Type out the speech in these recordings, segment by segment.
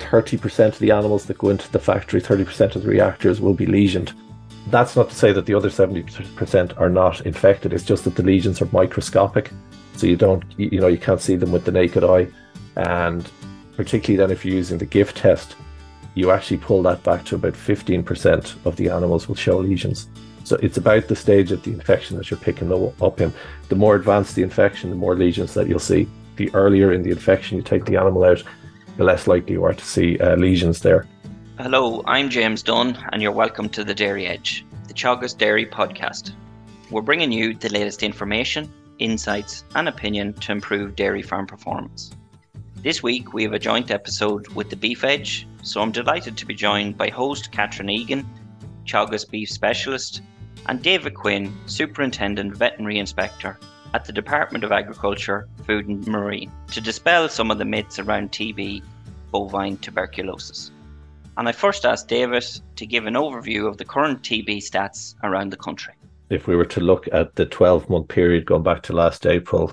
30% of the animals that go into the factory, 30% of the reactors will be lesioned. That's not to say that the other 70% are not infected. It's just that the lesions are microscopic, so you can't see them with the naked eye. And particularly then if you're using the GIF test, you actually pull that back to about 15% of the animals will show lesions. So it's about the stage of the infection that you're picking up in. The more advanced the infection, the more lesions that you'll see. The earlier in the infection you take the animal out, the less likely you are to see lesions there. Hello, I'm James Dunn, and you're welcome to The Dairy Edge, the Teagasc Dairy podcast. We're bringing you the latest information, insights, and opinion to improve dairy farm performance. This week we have a joint episode with the Beef Edge, so I'm delighted to be joined by host Catherine Egan, Teagasc Beef Specialist, and David Quinn, Superintendent Veterinary Inspector at the Department of Agriculture, Food and Marine, to dispel some of the myths around TB, bovine tuberculosis. And I first asked David to give an overview of the current TB stats around the country. If we were to look at the 12-month period going back to last April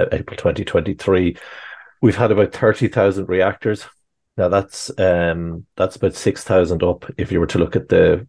2023, we've had about 30,000 reactors. Now that's about 6,000 up if you were to look at the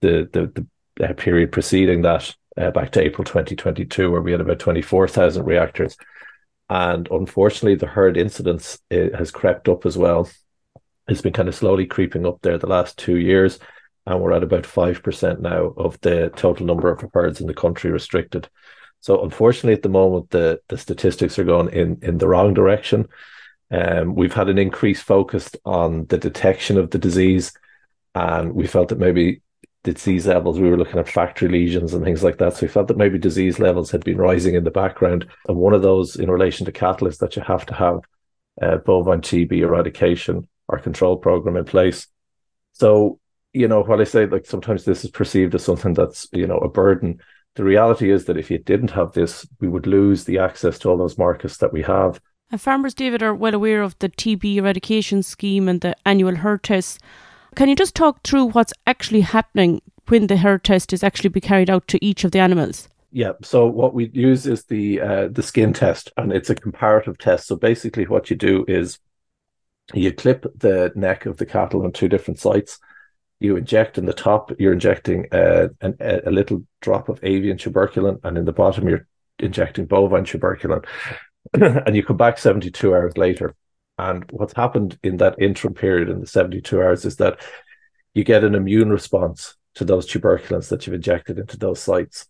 period preceding that, back to April 2022, where we had about 24,000 reactors. And unfortunately, the herd incidence has crept up as well. It's been kind of slowly creeping up there the last 2 years, and we're at about 5% now of the total number of herds in the country restricted. So unfortunately, at the moment, the statistics are going in the wrong direction. We've had an increase focused on the detection of the disease, and we felt that maybe the disease levels, we were looking at factory lesions and things like that. So we felt that maybe disease levels had been rising in the background. And one of those in relation to cattle is that you have to have bovine TB eradication or control program in place. So, while I say like sometimes this is perceived as something that's, a burden, the reality is that if you didn't have this, we would lose the access to all those markets that we have. And farmers, David, are well aware of the TB eradication scheme and the annual herd tests. Can you just talk through what's actually happening when the herd test is actually be carried out to each of the animals? Yeah, so what we use is the skin test, and it's a comparative test. So basically what you do is you clip the neck of the cattle on two different sites. You inject in the top, you're injecting a little drop of avian tuberculin, and in the bottom you're injecting bovine tuberculin. And you come back 72 hours later. And what's happened in that interim period in the 72 hours is that you get an immune response to those tuberculins that you've injected into those sites.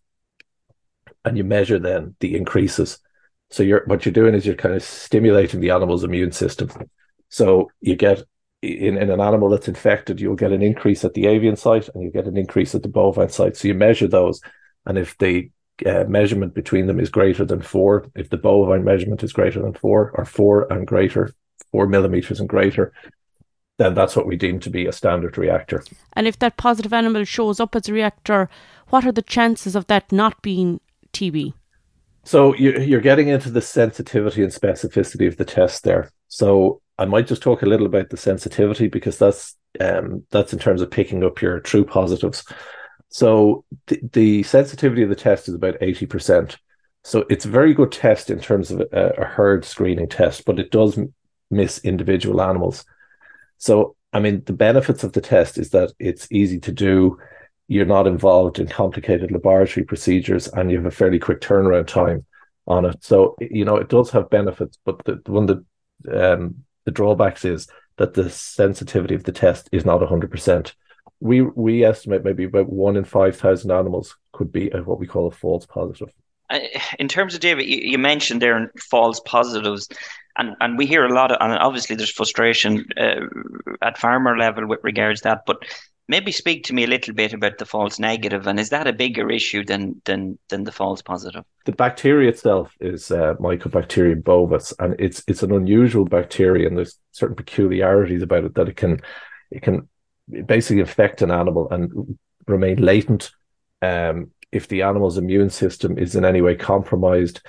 And you measure then the increases. So what you're doing is you're kind of stimulating the animal's immune system. So you get, in an animal that's infected, you'll get an increase at the avian site and you get an increase at the bovine site. So you measure those. And if the measurement between them is greater than 4, if the bovine measurement is greater than 4 or 4 and greater, 4 millimeters and greater, then that's what we deem to be a standard reactor. And if that positive animal shows up as a reactor, what are the chances of that not being TB? So you're getting into the sensitivity and specificity of the test there. So I might just talk a little about the sensitivity, because that's in terms of picking up your true positives. So the sensitivity of the test is about 80%. So it's a very good test in terms of a herd screening test, but it does miss individual animals. So, the benefits of the test is that it's easy to do. You're not involved in complicated laboratory procedures, and you have a fairly quick turnaround time on it. So, it does have benefits, but one of the drawbacks is that the sensitivity of the test is not 100%. We estimate maybe about 1 in 5,000 animals could be what we call a false positive. In terms of, David, you mentioned there false positives, and we hear a lot of, and obviously there's frustration at farmer level with regards to that, but maybe speak to me a little bit about the false negative, and is that a bigger issue than the false positive? The bacteria itself is Mycobacterium bovis, and it's an unusual bacteria, and there's certain peculiarities about it that it can basically infect an animal and remain latent. If the animal's immune system is in any way compromised,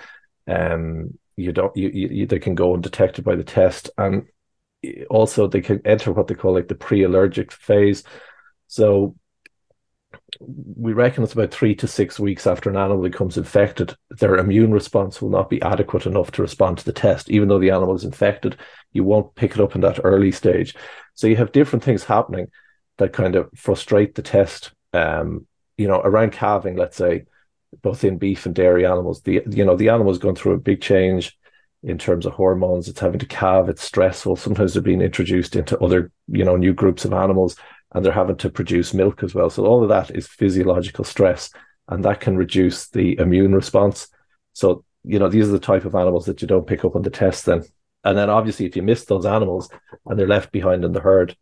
they can go undetected by the test, and also they can enter what they call like the pre-allergic phase. So we reckon it's about 3 to 6 weeks after an animal becomes infected, their immune response will not be adequate enough to respond to the test. Even though the animal is infected, you won't pick it up in that early stage. So you have different things happening that kind of frustrate the test. Around calving, let's say, both in beef and dairy animals, the animal is going through a big change in terms of hormones. It's having to calve. It's stressful. Sometimes they're being introduced into other, new groups of animals, and they're having to produce milk as well. So all of that is physiological stress, and that can reduce the immune response. So, these are the type of animals that you don't pick up on the test then. And then obviously if you miss those animals and they're left behind in the herd,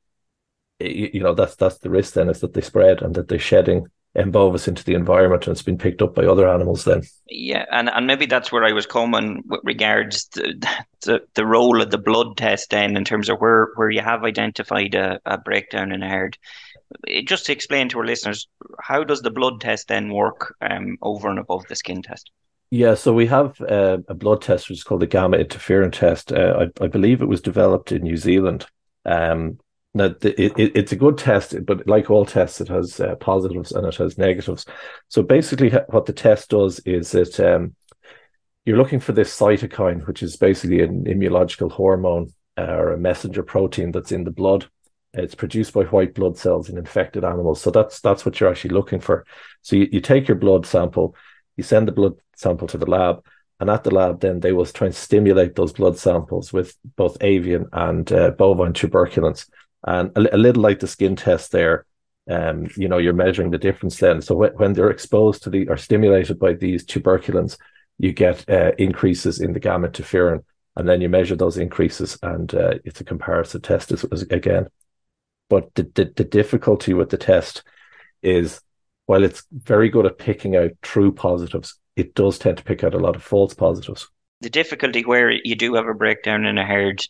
that's the risk then, is that they spread and that they're shedding M. bovis into the environment, and it's been picked up by other animals then. Yeah, and maybe that's where I was coming with regards to the role of the blood test then, in terms of where you have identified a breakdown in a herd. Just to explain to our listeners, how does the blood test then work over and above the skin test? Yeah, so we have a blood test which is called the gamma interferon test. I believe it was developed in New Zealand. Now, it's a good test, but like all tests, it has positives and it has negatives. So basically what the test does is that you're looking for this cytokine, which is basically an immunological hormone or a messenger protein that's in the blood. It's produced by white blood cells in infected animals. So that's what you're actually looking for. So you take your blood sample, you send the blood sample to the lab, and at the lab, then they will try and stimulate those blood samples with both avian and bovine tuberculins. And a little like the skin test there, you're measuring the difference then. So when they're exposed to or stimulated by these tuberculins, you get increases in the gamma interferon, and then you measure those increases, and it's a comparison test again. But the difficulty with the test is, while it's very good at picking out true positives, it does tend to pick out a lot of false positives. The difficulty where you do have a breakdown in a herd,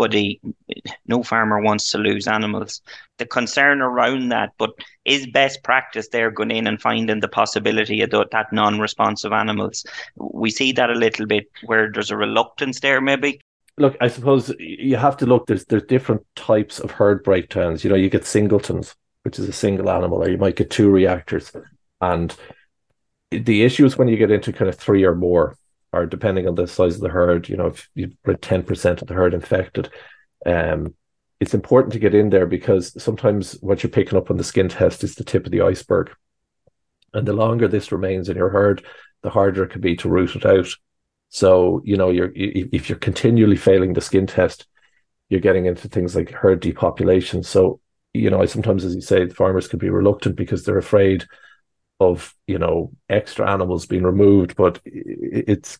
no farmer wants to lose animals. The concern around that, but is best practice there going in and finding the possibility of that non-responsive animals? We see that a little bit where there's a reluctance there maybe. Look, I suppose you have to look, there's different types of herd breakdowns. You get singletons, which is a single animal, or you might get two reactors. And the issue is when you get into kind of three or more, or depending on the size of the herd, if you've got 10% of the herd infected, it's important to get in there, because sometimes what you're picking up on the skin test is the tip of the iceberg. And the longer this remains in your herd, the harder it can be to root it out. So, if you're continually failing the skin test, you're getting into things like herd depopulation. So, sometimes, as you say, the farmers could be reluctant because they're afraid of extra animals being removed. But it's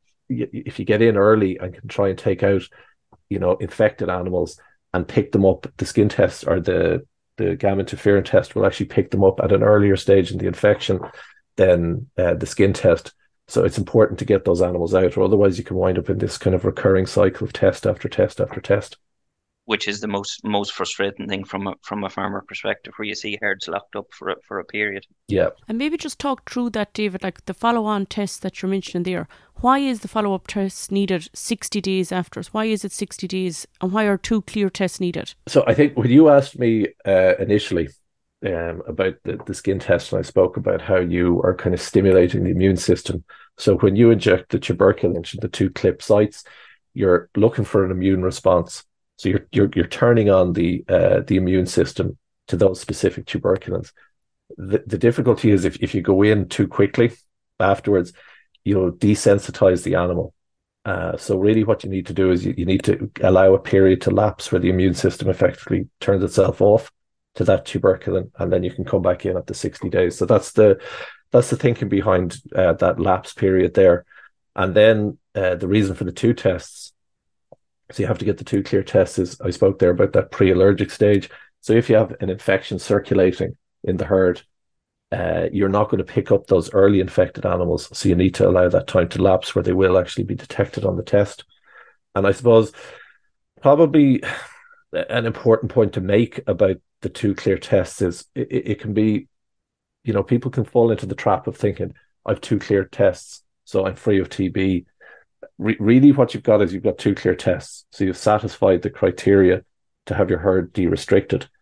if you get in early and can try and take out infected animals and pick them up, the skin test or the gamma interferon test will actually pick them up at an earlier stage in the infection than the skin test. So it's important to get those animals out, or otherwise you can wind up in this kind of recurring cycle of test after test after test. Which is the most frustrating thing from a farmer perspective, where you see herds locked up for a period. Yeah. And maybe just talk through that, David, like the follow-on test that you're mentioning there. Why is the follow-up test needed 60 days after? Why is it 60 days? And why are two clear tests needed? So I think when you asked me initially about the skin test, and I spoke about how you are kind of stimulating the immune system. So when you inject the tuberculin into the two clip sites, you're looking for an immune response. So you're turning on the immune system to those specific tuberculins. The difficulty is if you go in too quickly afterwards, you'll desensitize the animal. So really what you need to do is you need to allow a period to lapse where the immune system effectively turns itself off to that tuberculin, and then you can come back in at the 60 days. So that's the thinking behind that lapse period there. And then the reason for the two tests, so you have to get the two clear tests, is I spoke there about that pre-allergic stage. So if you have an infection circulating in the herd, you're not going to pick up those early infected animals. So you need to allow that time to lapse where they will actually be detected on the test. And I suppose probably an important point to make about the two clear tests is it can be, people can fall into the trap of thinking, I've two clear tests, so I'm free of TB. Really what you've got is two clear tests. So you've satisfied the criteria to have your herd de-restricted.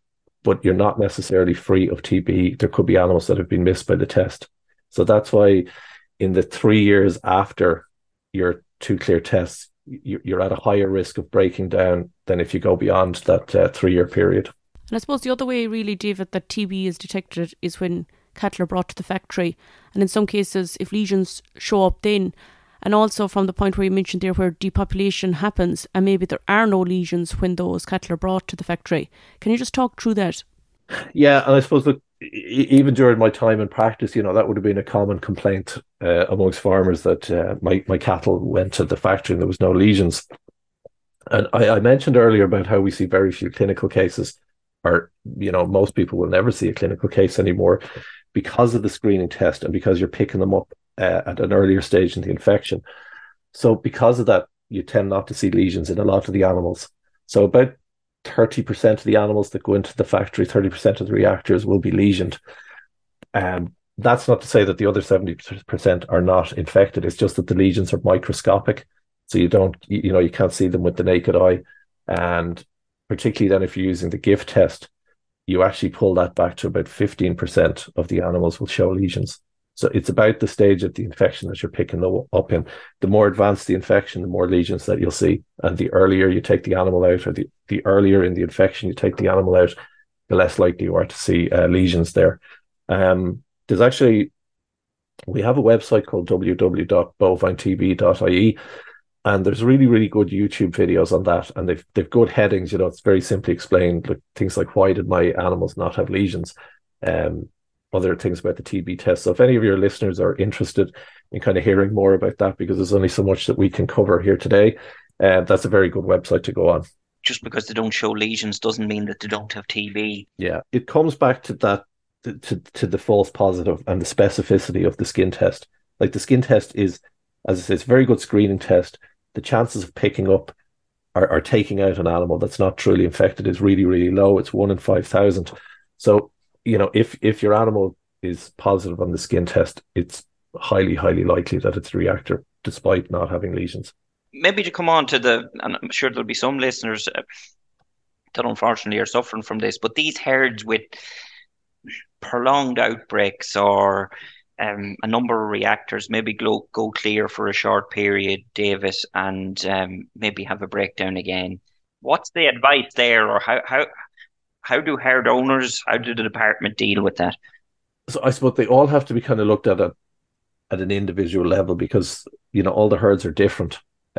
but you're not necessarily free of TB. There could be animals that have been missed by the test. So that's why in the 3 years after your 2 clear tests, you're at a higher risk of breaking down than if you go beyond that 3-year period. And I suppose the other way, really, David, that TB is detected is when cattle are brought to the factory. And in some cases, if lesions show up then, and also from the point where you mentioned there where depopulation happens and maybe there are no lesions when those cattle are brought to the factory. Can you just talk through that? Yeah, and I suppose that even during my time in practice, that would have been a common complaint amongst farmers that my cattle went to the factory and there was no lesions. And I mentioned earlier about how we see very few clinical cases, or most people will never see a clinical case anymore because of the screening test and because you're picking them up at an earlier stage in the infection. So because of that, you tend not to see lesions in a lot of the animals. So about 30% of the animals that go into the factory, 30% of the reactors will be lesioned. That's not to say that the other 70% are not infected. It's just that the lesions are microscopic. So you can't see them with the naked eye. And particularly then if you're using the GIF test, you actually pull that back to about 15% of the animals will show lesions. So it's about the stage of the infection that you're picking them up in. The more advanced the infection, the more lesions that you'll see. And the earlier you take the animal out, or the earlier in the infection you take the animal out, the less likely you are to see lesions there. We have a website called www.bovinetb.ie, and there's really, really good YouTube videos on that. And they've good headings, it's very simply explained, like things like, why did my animals not have lesions? Other things about the TB test. So if any of your listeners are interested in kind of hearing more about that, because there's only so much that we can cover here today, that's a very good website to go on. Just because they don't show lesions doesn't mean that they don't have TB. Yeah, it comes back to that, to the false positive and the specificity of the skin test. Like the skin test is, as I say, it's a very good screening test. The chances of picking up or taking out an animal that's not truly infected is really, really low. It's 1 in 5,000. So if your animal is positive on the skin test, it's highly, highly likely that it's a reactor, despite not having lesions. Maybe to come on to and I'm sure there'll be some listeners that unfortunately are suffering from this, but these herds with prolonged outbreaks or a number of reactors maybe go clear for a short period, David, and maybe have a breakdown again. What's the advice there, or how do herd owners, how do the department deal with that? So I suppose they all have to be kind of looked at an individual level, because all the herds are different.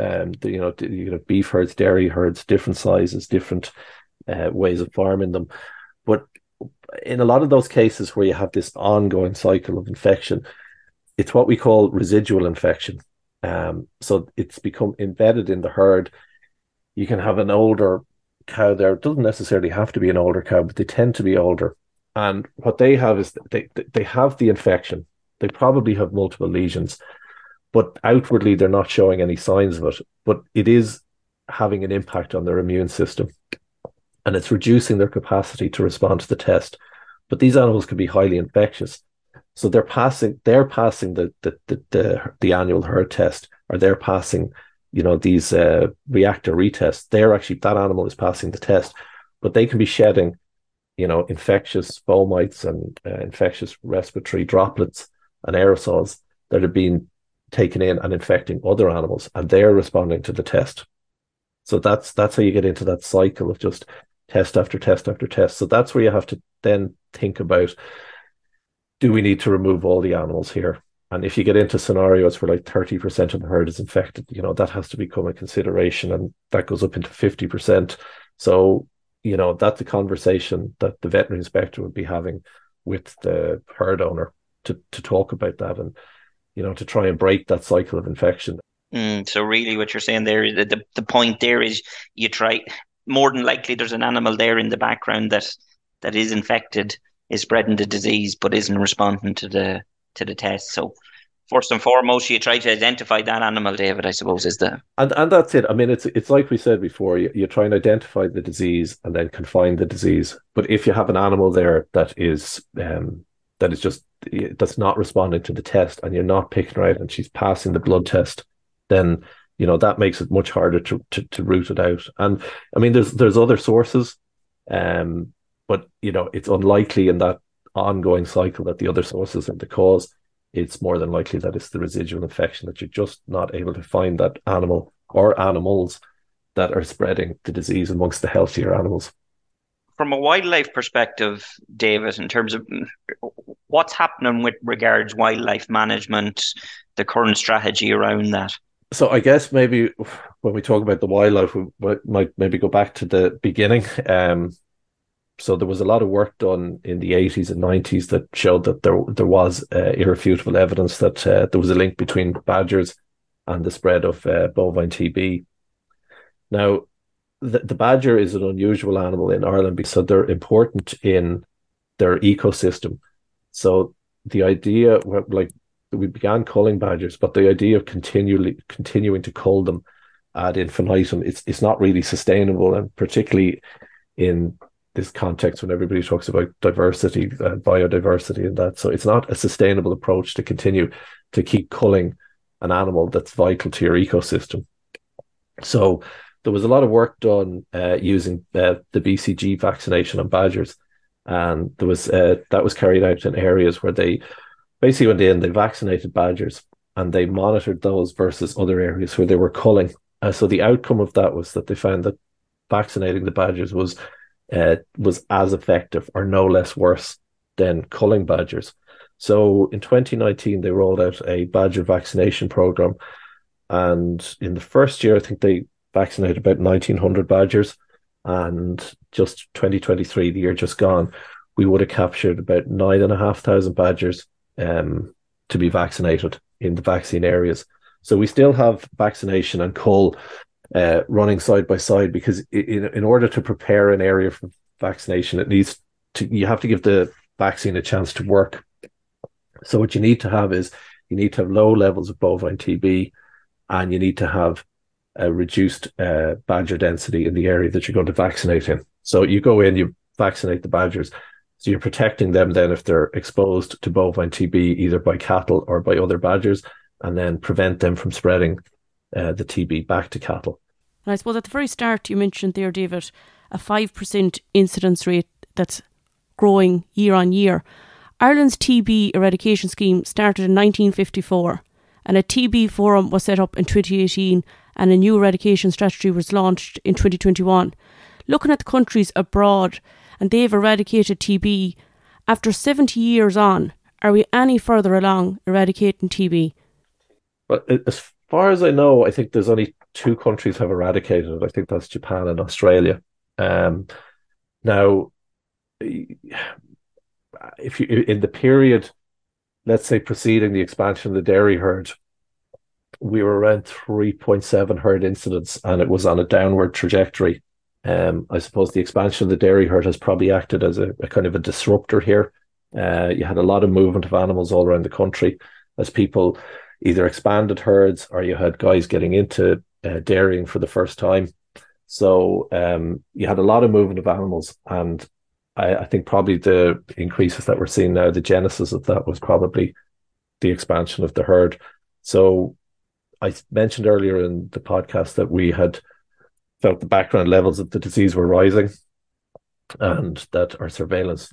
Beef herds, dairy herds, different sizes, different ways of farming them. But in a lot of those cases where you have this ongoing cycle of infection, it's what we call residual infection. So it's become embedded in the herd. You can have an older cow there. It doesn't necessarily have to be an older cow, but they tend to be older. And what they have is they have the infection. They probably have multiple lesions, but outwardly they're not showing any signs of it. But it is having an impact on their immune system, and it's reducing their capacity to respond to the test. But these animals can be highly infectious, so they're passing the annual herd test, or they're passing these reactor retests. That animal is passing the test, but they can be shedding infectious fomites and infectious respiratory droplets and aerosols that are being taken in and infecting other animals, and they're responding to the test. So that's how you get into that cycle of just test after test after test. So that's where you have to then think about, do we need to remove all the animals here? And if you get into scenarios where like 30% of the herd is infected, that has to become a consideration, and that goes up into 50%. So, that's a conversation that the veterinary inspector would be having with the herd owner to talk about that, and, to try and break that cycle of infection. So really what you're saying there, the point there is you try, more than likely there's an animal there in the background that is infected, is spreading the disease, but isn't responding to the test. So first and foremost, you try to identify that animal, David, I suppose, is the... And that's it. I mean, it's like we said before, you try and identify the disease and then confine the disease. But if you have an animal there that is that's not responding to the test, and you're not picking her out and she's passing the blood test, then that makes it much harder to root it out. And I mean, there's other sources. but it's unlikely in that ongoing cycle that the other sources are the cause. It's more than likely that it's the residual infection, that you're just not able to find that animal or animals that are spreading the disease amongst the healthier animals. From a wildlife perspective, David, in terms of what's happening with regards wildlife management, the current strategy around that? So I guess maybe when we talk about the wildlife, we might maybe go back to the beginning. So there was a lot of work done in the 80s and 90s that showed that there was irrefutable evidence that there was a link between badgers and the spread of bovine TB. Now, the badger is an unusual animal in Ireland because they're important in their ecosystem. So the idea, like, we began culling badgers, but the idea of continuing to cull them ad infinitum, it's not really sustainable, and particularly in this context when everybody talks about diversity, biodiversity and that. So it's not a sustainable approach to continue to keep culling an animal that's vital to your ecosystem. So there was a lot of work done using the BCG vaccination on badgers, and there was that was carried out in areas where they basically went in, they vaccinated badgers, and they monitored those versus other areas where they were culling. So the outcome of that was that they found that vaccinating the badgers was as effective or no less worse than culling badgers. So in 2019, they rolled out a badger vaccination program, and in the first year, I think they vaccinated about 1,900 badgers, and just 2023, the year just gone, we would have captured about 9,500 badgers to be vaccinated in the vaccine areas. So we still have vaccination and cull running side by side, because in order to prepare an area for vaccination, you have to give the vaccine a chance to work. So what you need to have is low levels of bovine TB, and you need to have a reduced badger density in the area that you're going to vaccinate in. So you go in, you vaccinate the badgers, so you're protecting them then if they're exposed to bovine TB either by cattle or by other badgers, and then prevent them from spreading the TB back to cattle. And I suppose at the very start you mentioned there, David, a 5% incidence rate that's growing year on year. Ireland's TB eradication scheme started in 1954, and a TB forum was set up in 2018, and a new eradication strategy was launched in 2021. Looking at the countries abroad, and they've eradicated TB, after 70 years on, are we any further along eradicating TB? But as far as I know, I think there's only 2 countries have eradicated it. I think that's Japan and Australia. Now, if you in the period, let's say preceding the expansion of the dairy herd, we were around 3.7 herd incidents, and it was on a downward trajectory. I suppose the expansion of the dairy herd has probably acted as a kind of a disruptor here. You had a lot of movement of animals all around the country as people either expanded herds, or you had guys getting into dairying for the first time. So you had a lot of movement of animals, and I think probably the increases that we're seeing now, the genesis of that was probably the expansion of the herd. So I mentioned earlier in the podcast that we had felt the background levels of the disease were rising, and that our surveillance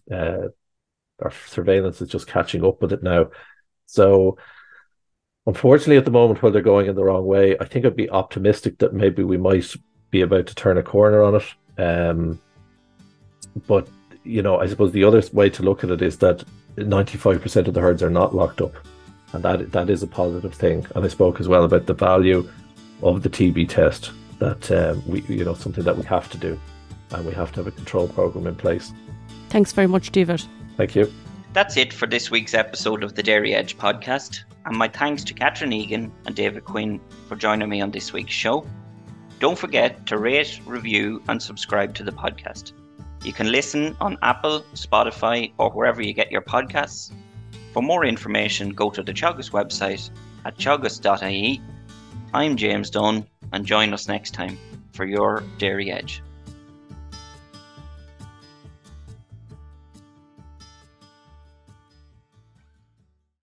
is just catching up with it now. So unfortunately, at the moment, where they're going in the wrong way, I think I'd be optimistic that maybe we might be about to turn a corner on it. But, I suppose the other way to look at it is that 95% of the herds are not locked up, and that is a positive thing. And I spoke as well about the value of the TB test, that we something that we have to do, and we have to have a control program in place. Thanks very much, David. Thank you. That's it for this week's episode of the Dairy Edge podcast, and my thanks to Catherine Egan and David Quinn for joining me on this week's show. Don't forget to rate, review and subscribe to the podcast. You can listen on Apple, Spotify or wherever you get your podcasts. For more information, go to the Teagasc website at teagasc.ie. I'm James Dunn, and join us next time for your Dairy Edge.